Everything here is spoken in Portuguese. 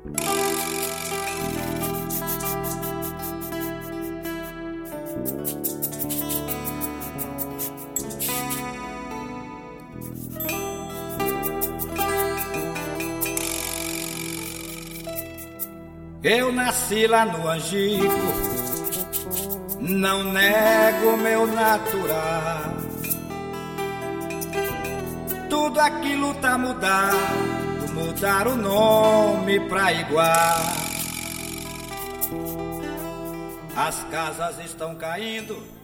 Eu nasci lá no Angico, não nego meu natural. Tudo aquilo tá mudado, mudar o nome pra igual. As casas estão caindo,